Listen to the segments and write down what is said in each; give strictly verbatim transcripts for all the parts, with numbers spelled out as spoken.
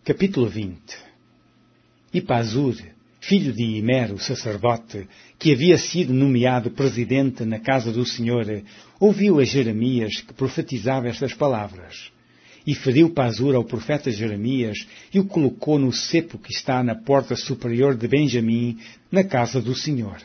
Capítulo vinte. E Pazur, filho de Imer, o sacerdote, que havia sido nomeado presidente na casa do Senhor, ouviu a Jeremias, que profetizava estas palavras. E feriu Pazur ao profeta Jeremias e o colocou no cepo que está na porta superior de Benjamim, na casa do Senhor.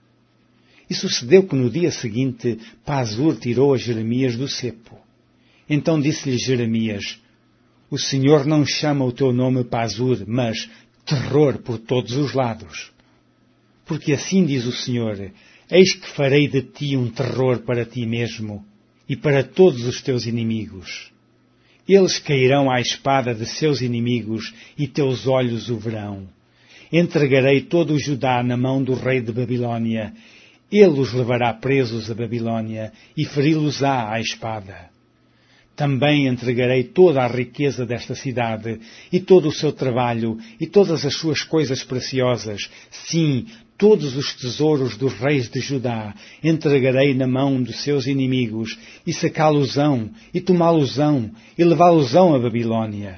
E sucedeu que no dia seguinte Pazur tirou a Jeremias do cepo. Então disse-lhe Jeremias: O Senhor não chama o teu nome Pazur, mas terror por todos os lados. Porque assim diz o Senhor: Eis que farei de ti um terror para ti mesmo e para todos os teus inimigos. Eles cairão à espada de seus inimigos e teus olhos o verão. Entregarei todo o Judá na mão do rei de Babilônia. Ele os levará presos a Babilônia e feri-los-á à espada. Também entregarei toda a riqueza desta cidade, e todo o seu trabalho, e todas as suas coisas preciosas, sim, todos os tesouros dos reis de Judá, entregarei na mão dos seus inimigos, e sacá-los-ão, e tomá-los-ão, e levá-los-ão a Babilônia.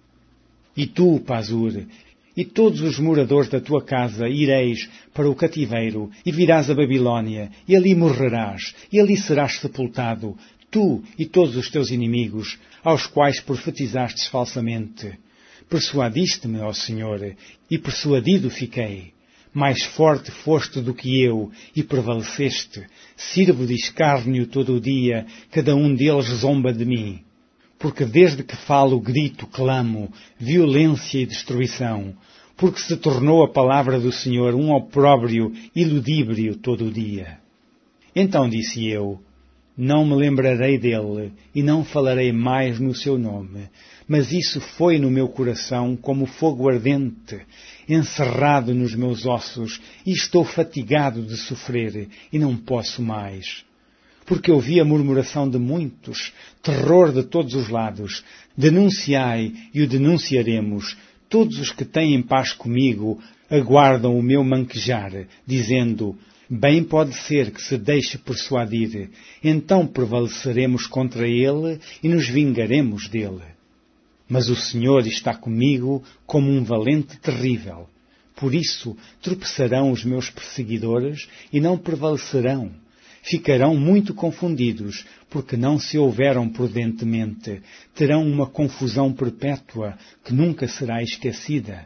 E tu, Pazur, e todos os moradores da tua casa ireis para o cativeiro, e virás a Babilônia, e ali morrerás, e ali serás sepultado, tu e todos os teus inimigos, aos quais profetizastes falsamente. Persuadiste-me, ó Senhor, e persuadido fiquei. Mais forte foste do que eu, e prevaleceste. Sirvo de escárnio todo o dia, cada um deles zomba de mim. Porque desde que falo, grito, clamo, violência e destruição. Porque se tornou a palavra do Senhor um opróbrio e ludíbrio todo o dia. Então disse eu: Não me lembrarei dele, e não falarei mais no seu nome. Mas isso foi no meu coração como fogo ardente, encerrado nos meus ossos, e estou fatigado de sofrer, e não posso mais. Porque ouvi a murmuração de muitos, terror de todos os lados. Denunciai, e o denunciaremos. Todos os que têm paz comigo aguardam o meu manquejar, dizendo: Bem pode ser que se deixe persuadir, então prevaleceremos contra ele e nos vingaremos dele. Mas o Senhor está comigo como um valente terrível. Por isso tropeçarão os meus perseguidores e não prevalecerão. Ficarão muito confundidos, porque não se houveram prudentemente. Terão uma confusão perpétua que nunca será esquecida.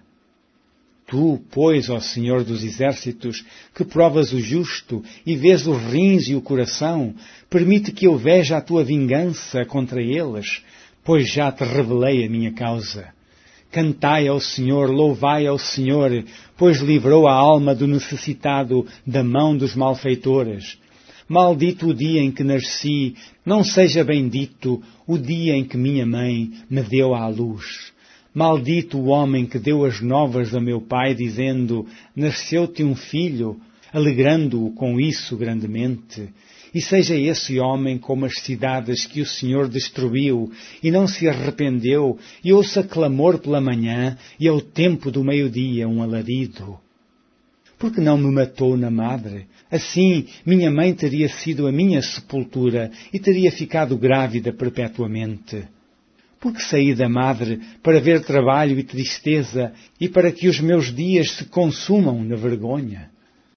Tu, pois, ó Senhor dos Exércitos, que provas o justo e vês os rins e o coração, permite que eu veja a tua vingança contra eles, pois já te revelei a minha causa. Cantai ao Senhor, louvai ao Senhor, pois livrou a alma do necessitado da mão dos malfeitores. Maldito o dia em que nasci, não seja bendito o dia em que minha mãe me deu à luz. Maldito o homem que deu as novas a meu pai, dizendo: Nasceu-te um filho, alegrando-o com isso grandemente. E seja esse homem como as cidades que o Senhor destruiu, e não se arrependeu, e ouça clamor pela manhã, e ao tempo do meio-dia um alarido. Porque não me matou na madre? Assim minha mãe teria sido a minha sepultura, e teria ficado grávida perpetuamente. Porque saí da madre para ver trabalho e tristeza, e para que os meus dias se consumam na vergonha.